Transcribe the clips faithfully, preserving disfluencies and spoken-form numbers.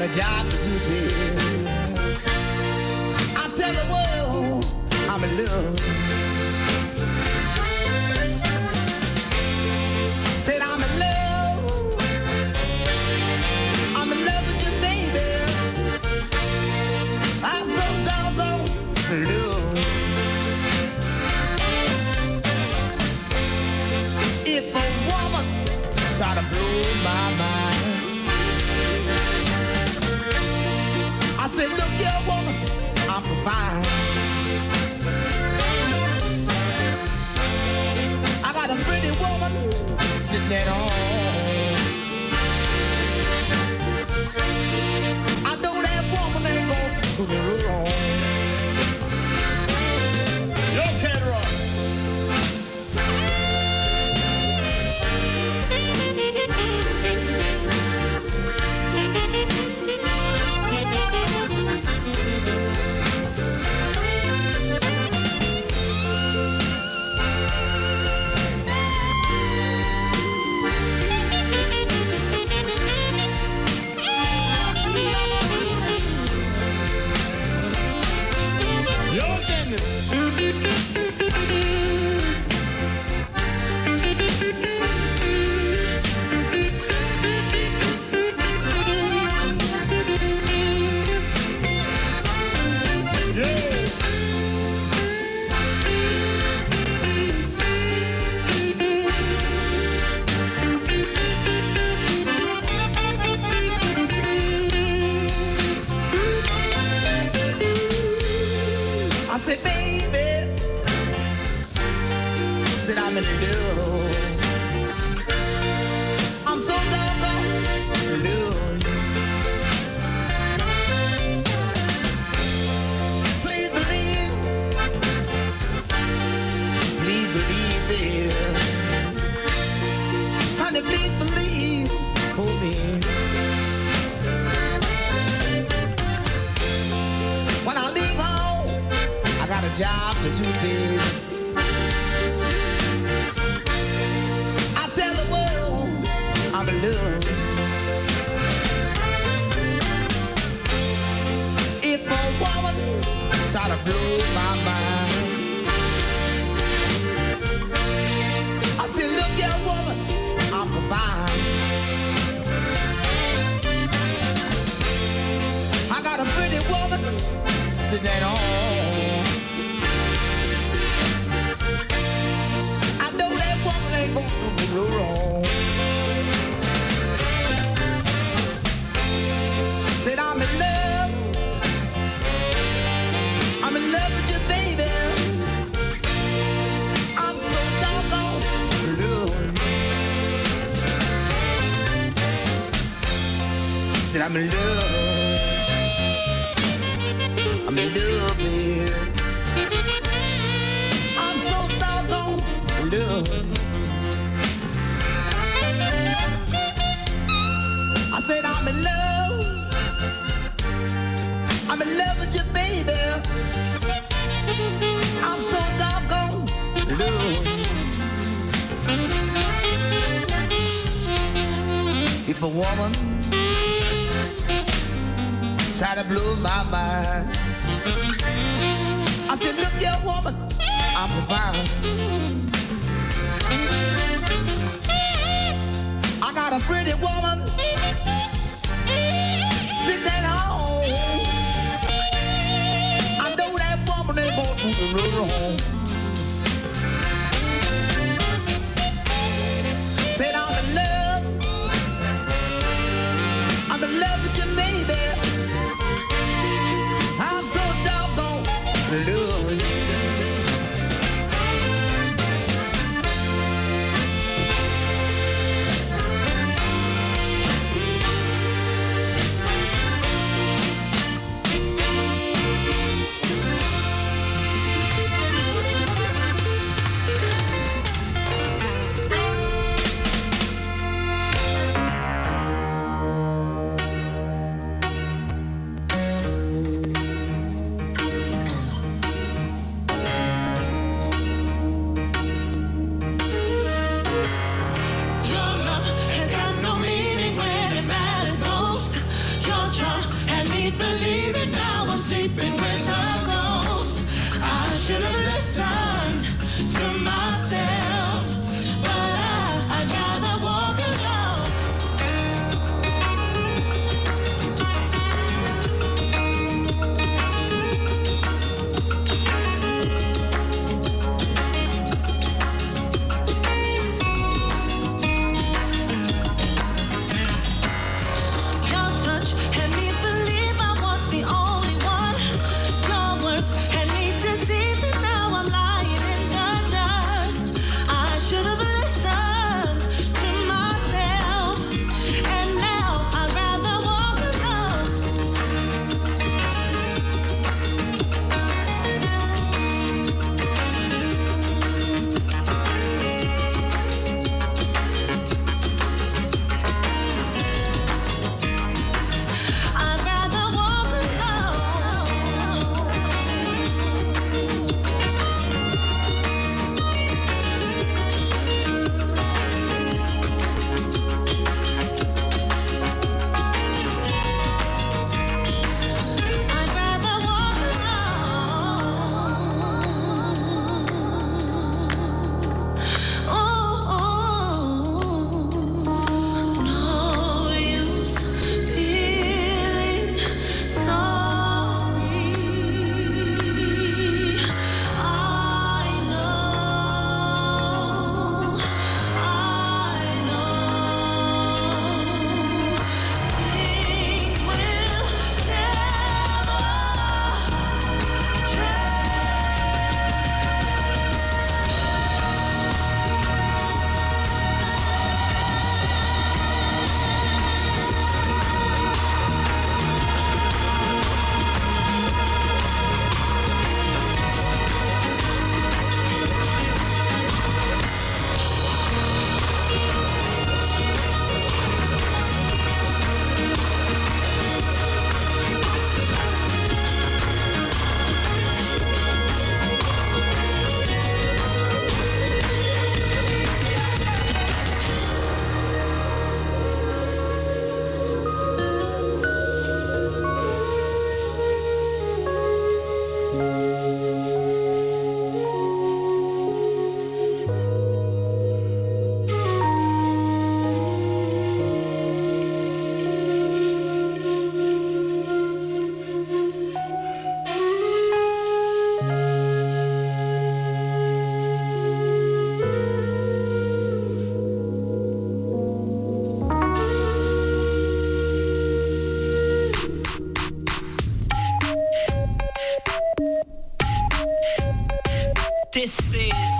a job to do, baby. I tell the world I'm in love. Said I'm in love. I'm in love with you, baby. I'm so doggone in love. If a woman try to blow my mind, I said, look here, woman, I'm fine. I got a pretty woman sitting at home. I know that woman ain't gonna do me wrong. Yo, Cat Rock. Job to do, baby. I tell the world I'm in love. If a woman try to blow my mind, I say, look, young woman, I'm fine. I got a pretty woman sitting at home. Ain't gonna do me no wrong. Said I'm in love. I'm in love with you, baby. I'm so doggone in love. Said I'm in love. I'm in love, baby. I'm so doggone in love. I said I'm in love. I'm in love with you, baby. I'm so doggone in love. If a woman try to blow my mind, I said, look, young woman, I'm fine. I got a pretty woman sitting at home. I know that woman ain't gonna do the wrong. Said I'm in love. I'm in love with you, baby. I'm so doggone in love with you.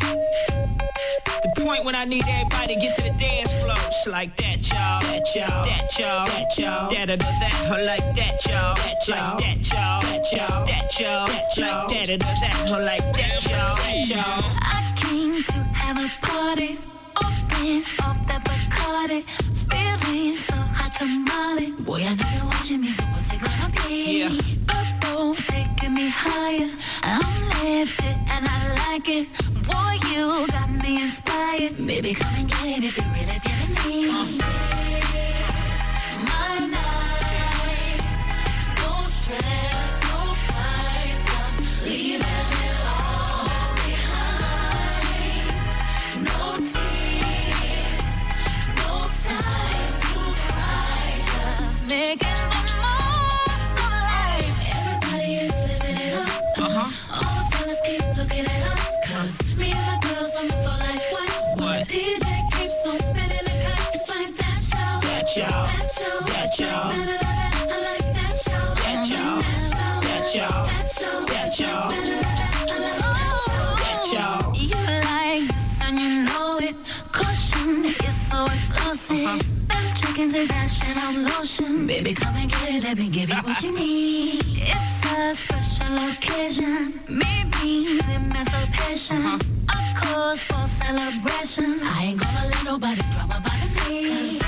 The point when I need everybody to get to the dance floor. It's like that, y'all. That, y'all. That, y'all. That, y'all. That, or that, or like that, y'all. That, y'all. That, y'all. That, y'all. That, y'all. That, y'all. That, or that, or like that, y'all. That, y'all. I came to have a party. Open off that Bacardi. Feeling so hot tamale. Boy, I know you're watching me, so what's it gonna be? Yeah. Bubble taking me higher. I'm lifted and I like it. Boy, you got me inspired. Baby, come and get it if you're really feeling me. Uh. My night, no stress, no fights. I'm leaving it all behind. No tears, no time to cry. Just making the most of life. Everybody is living it up. Uh-huh. All the fellas keep looking at us. Cause me and my girls on the floor like what? What? D J keeps on spinning the cut. It's like that, y'all. That, y'all. That, y'all. That, y'all. I like that, y'all. That, y'all. That, y'all. That, y'all. That, y'all. You like this and you know it. Caution is so explosive. Uh-huh. Them chickens is action of lotion. Baby, come and get it. Let me give you what you need. It's a special occasion. Maybe emancipation. Uh-huh. A cause for celebration. I ain't gonna let nobody's drama bother me.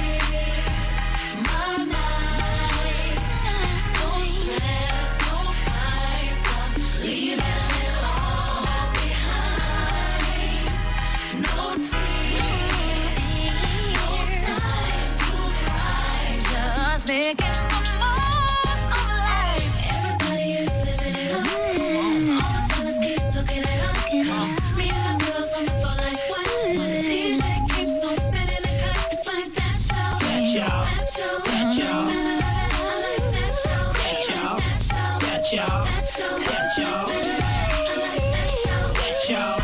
My night, no stress, no fights. I'm leaving it all behind. No tears, no time to cry. Just making the most of life. Everybody is living it up. All the fellas keep looking at us. Me and my girls on the floor like what? D J keeps on spinning the cut. It's like that, y'all. That, y'all. That, y'all. I like that, y'all. That, y'all. That, y'all. That, y'all. That, y'all.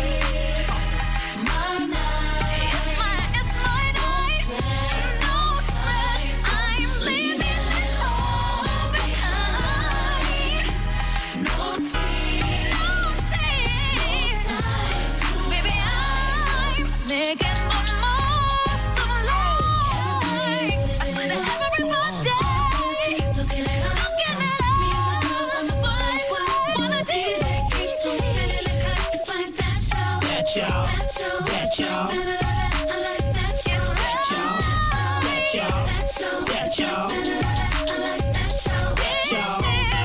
My night, it's my, it's my night. No stress, I'm leaving it all behind. No tears, no tears, no time to baby, I'm making the most of life. I said to everybody, looking at us, looking at us, but when the D J keeps on spinning the cut, it's like that, y'all. That, y'all. That, y'all. I like that, y'all. That, y'all. That, y'all. That, y'all. I like that, y'all. That, y'all.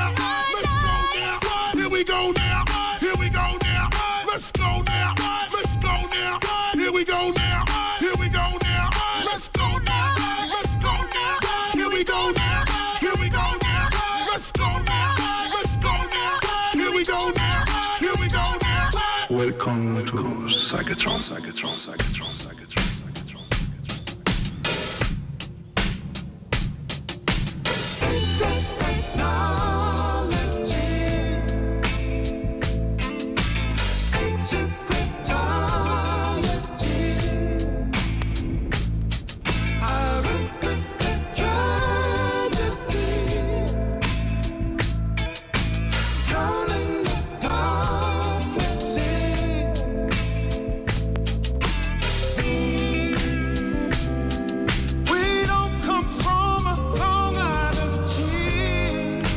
Here we go now. Here we go now. Let's go now. Let's go now. Here we go now. Here we go now. Let's go now. Let's go now. Here we go now. Here we go now. Let's go now. Let's go now. Here we go now. Here we go now. Welcome to Psychotron. Psychotron. Psychotron. Psychotron. Princess technology, ancient cryptology, hieroglyphic tragedy, drowning the cosmic sea. We don't come from a long line of chiefs.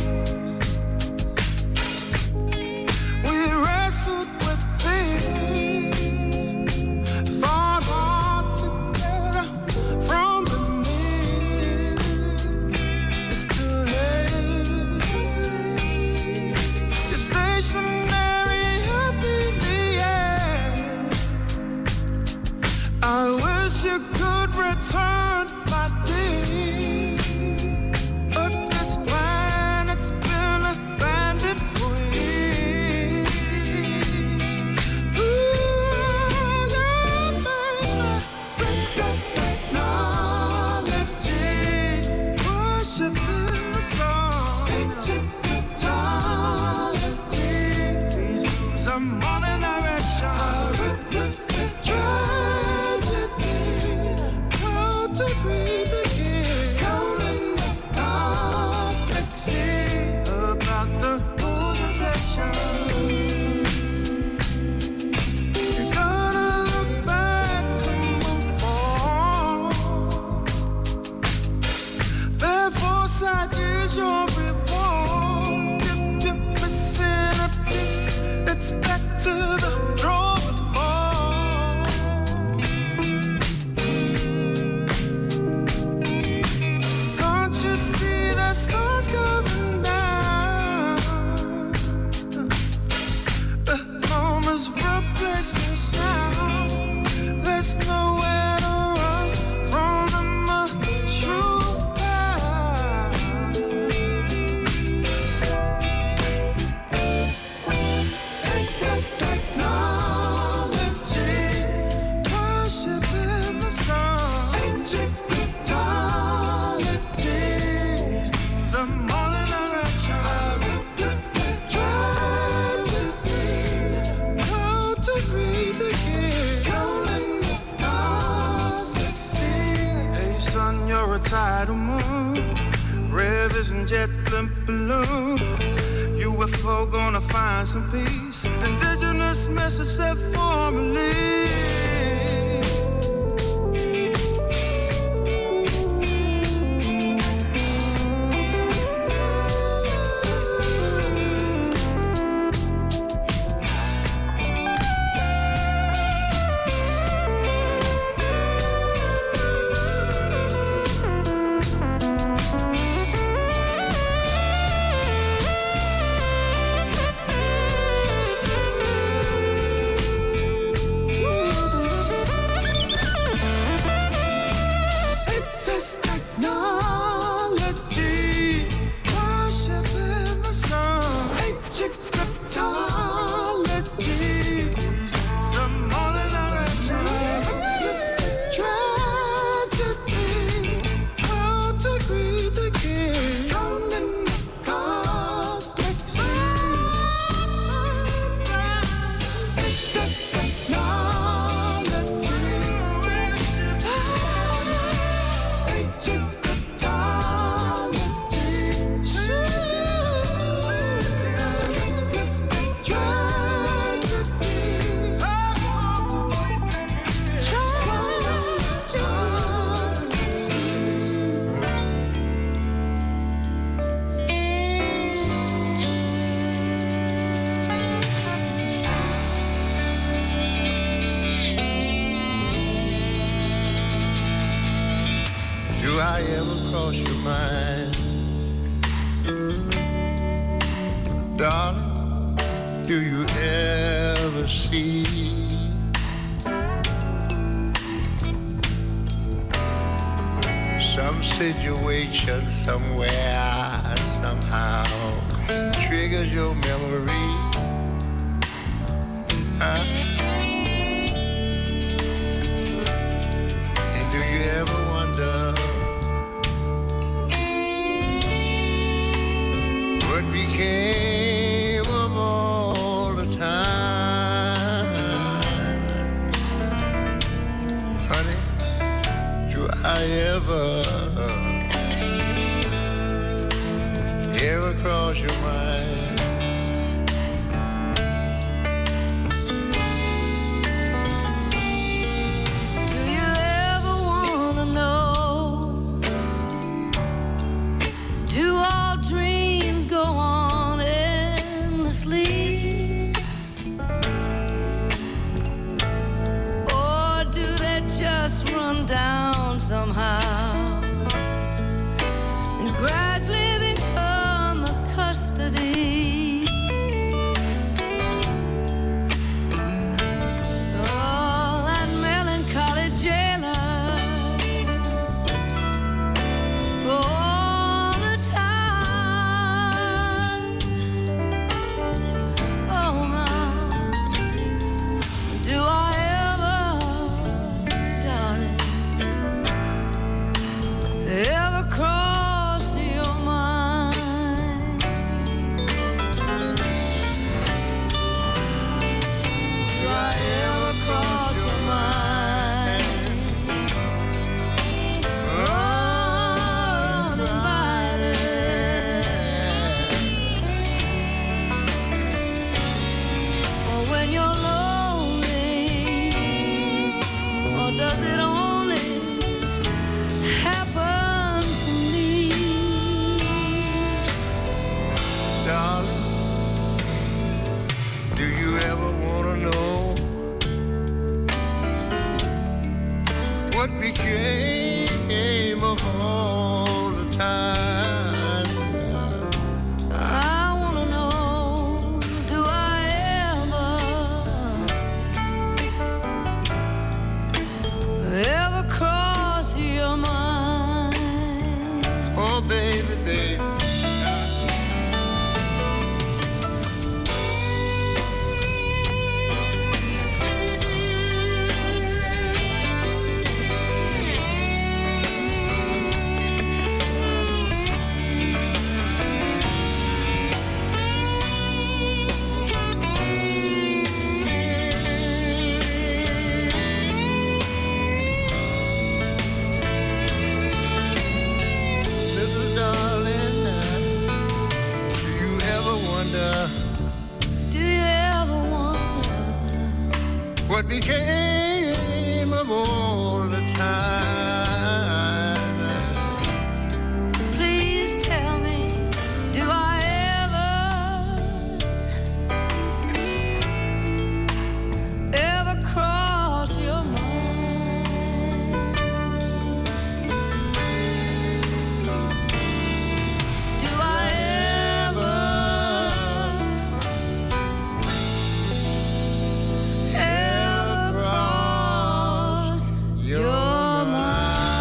We wrestled with things, fought hard together from beneath. It's too late. You're stationary up in the air. I wish you could return my day, but this planet's been abandoned for years. Ooh, yeah, baby. Princess technology, worshiping the stars. Ancient cryptology, these moves are modern direction. Hieroglyphic tragedy, how to breathe. tidal moon, rivers and jet balloon. U F O gonna find some peace. Indigenous message set for release. Somewhere, somehow, triggers your memory. Huh? And do you ever wonder what became of all the time? Honey, do I ever ever cross your mind? Do you ever wanna know? Do all dreams go on endlessly? Or do they just run down somehow and gradually become custody? Oh, that melancholy jailer for all the time. Oh, now, do I ever, darling, ever cross your mind? Do I ever cross your mind? Uninvited. Or when you're lonely, or does it only happen to me? Darling, do you ever wanna know what became of all the time? I wanna know, do I ever, game of all the time. Please tell me, do I ever, ever cross your mind? Do I ever, ever cross your mind?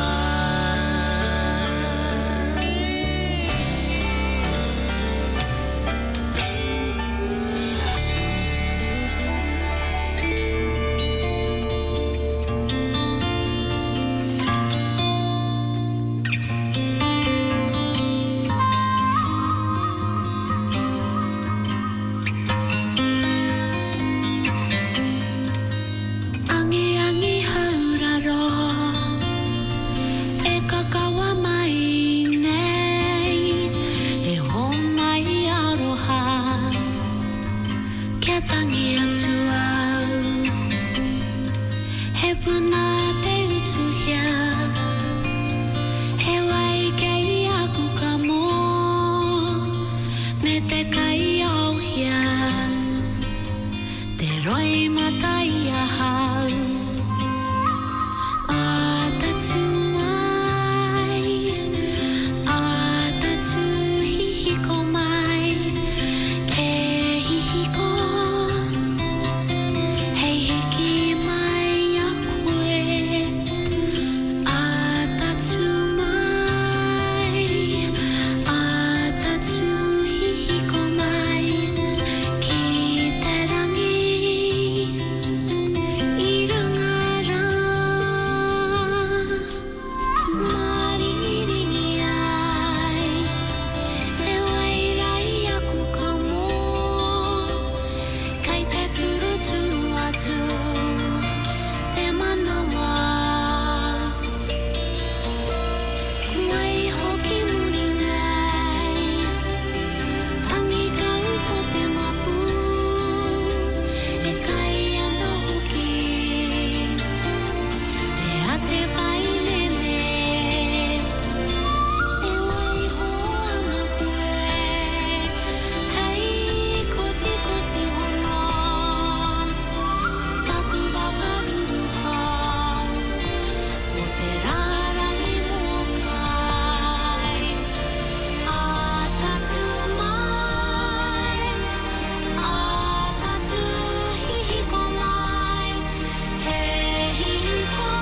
Angi angi hauraro e kakawa mai nei e honai aroha kia tangi atu au he puna te utuhia he wai kei aku ka mo me te kai au hia te roi matai a hau a tatu mai a tatu hihiko mai ke hihiko hei hiki mai a koe a tatu mai a tatu hihiko mai ki te rangi i rangara maringiringi ai te wairai aku ka mo kai te turuturu atu te manawa mai hoki muri nei tangi kau ko te mapu e kai ana hoki te ate whai nene e wai ho ana koe hei koti koti hono taku wakaru hau o te rārangi mō kai a tatu mai a tatu hihiko mai he hihiko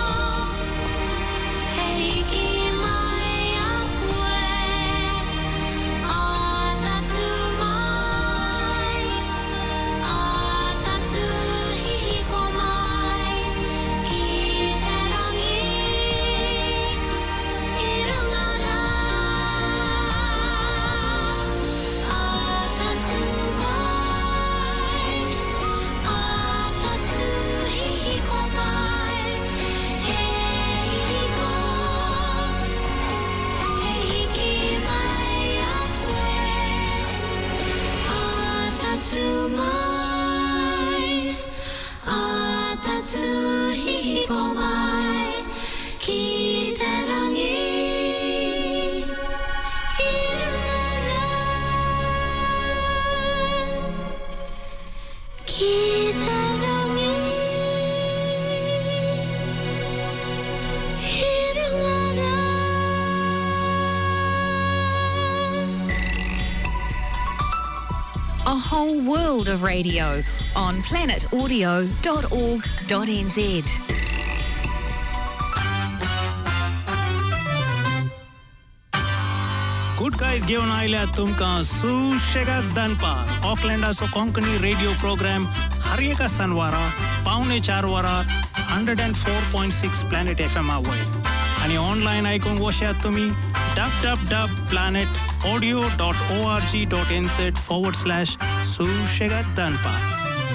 he hiki mai a koe a tatu mai a tatu hihiko mai ki te rangi i rangara a tatu mai a tatu hihiko mai he hihiko he hiki mai a koe a tatu mai a tatu hihiko mai ki te rangi i rangara ki te rangi i rangara. A whole world of radio on planet audio dot org dot n z. Good guys घेऊन आयल्या तुमका सुशेगाद दनपार ऑकलँडाचो Konkani radio programme हर एका शनिवारा पावणे चार वरार one oh four point six Planet F M वयर आणि ऑनलाइन आयकूंक वशात तुम्ही w w w dot planet audio dot org dot n z forward slash सुशेगाद दनपार।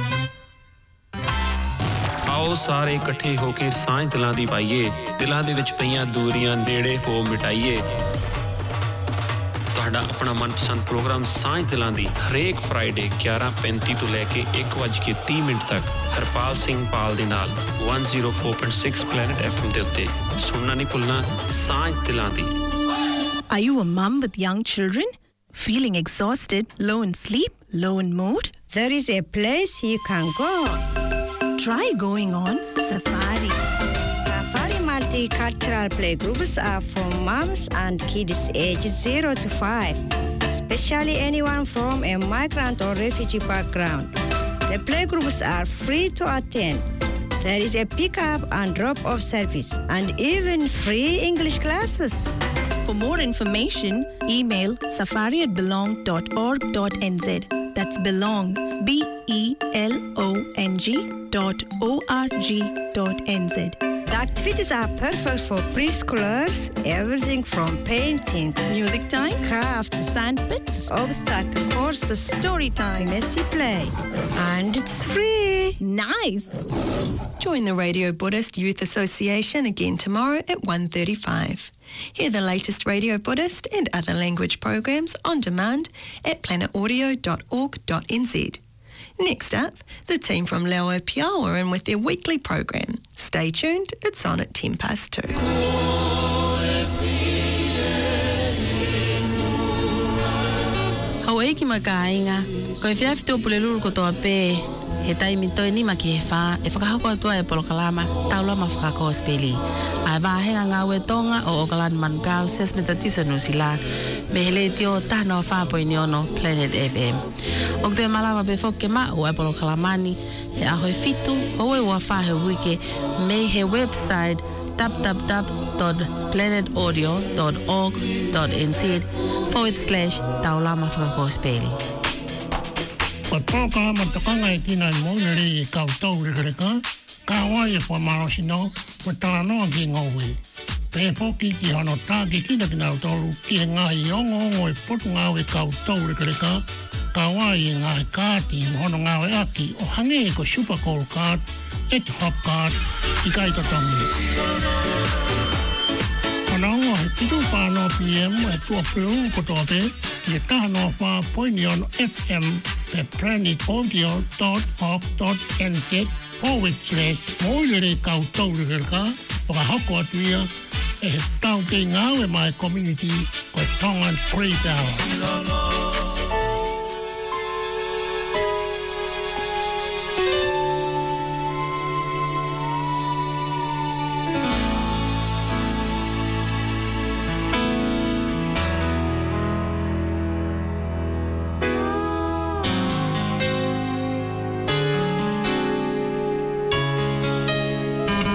आओ सारे इकट्ठे होके सांझ दिलां दी पाइए, दिलां दे विच पईयां दूरियां नेड़े हो मिटाइए। ਤੁਹਾਡਾ ਆਪਣਾ ਮਨਪਸੰਦ ਪ੍ਰੋਗਰਾਮ ਸਾਂਝ ਦਿਲਾਂ ਦੀ ਹਰੇਕ ਫਰਾਈਡੇ ਗਿਆਰਾਂ ਪੈਂਤੀ ਤੋਂ ਲੈ ਕੇ ਇੱਕ ਵੱਜ ਕੇ ਤੀਹ ਮਿੰਟ ਤੱਕ ਹਰਪਾਲ ਸਿੰਘ ਪਾਲ ਦੇ ਨਾਲ one oh four point six planet F M ਦੇ ਉੱਤੇ ਸੁਣਨਾ ਨਹੀਂ ਭੁੱਲਣਾ ਸਾਂਝ ਦਿਲਾਂ ਦੀ Are you a mum with young children? Feeling exhausted, low in sleep, low in mood? There is a place you can go. Try going on safari. Safari multicultural playgroups are for moms and kids ages zero to five, especially anyone from a migrant or refugee background. The playgroups are free to attend. There is a pick-up and drop-off service and even free English classes. For more information, email safari at belong dot org dot n z. That's belong, B E L O N G dot O R G dot N Z. The activities are perfect for preschoolers, everything from painting, music time, crafts, sandpits, obstacle courses, story time, messy play. And it's free. Nice. Join the Radio Buddhist Youth Association again tomorrow at one thirty-five. Hear the latest Radio Buddhist and other language programs on demand at planet audio dot org dot n z. Next up, the team from Leo Piao are in with their weekly program. Stay tuned, it's on at ten past two. Hawaii ki makainga, ko e whiawhito puleluru ko toa pē. He taimi toi ni maki he whā, e whakahoko atua e polokalama, taula ma whakako speli. Ai wāhenga ngā ue tonga o Ogalan Mankau, ses me tatisa nusila, me hele tio tāno whāpoi ni ono Planet F M. O te malawa be whoke ma o e polokalamani, he ahoe fitu, o e ua whahe wike, me he website w w w dot planet audio dot org dot n z forward slash taula ma whakako speli. Ko tōka matakanga e tina i maunere e kautau rekereka, ka wai e whamaro sino, ko tala noa ki ngauwe. Pe poki ki hano tā ki kina ki nau tolu, ki he ngāhi ongo ongo e potu ngāwe kautau rekereka, ka wai e ngāhe kāti mo hono ngāwe aki o hange e ko Super Cold Card, e te Hop Card, i kai tatangi. Ana o he pitu whāno P M e tua pēu ko tōte, i e tāno whā poini on F M pe planet audio dot org dot n z forward slash moilere kautau rekereka, o ka hako atuia e he tau te ngāwe mai community ko e Tongan Great Hour.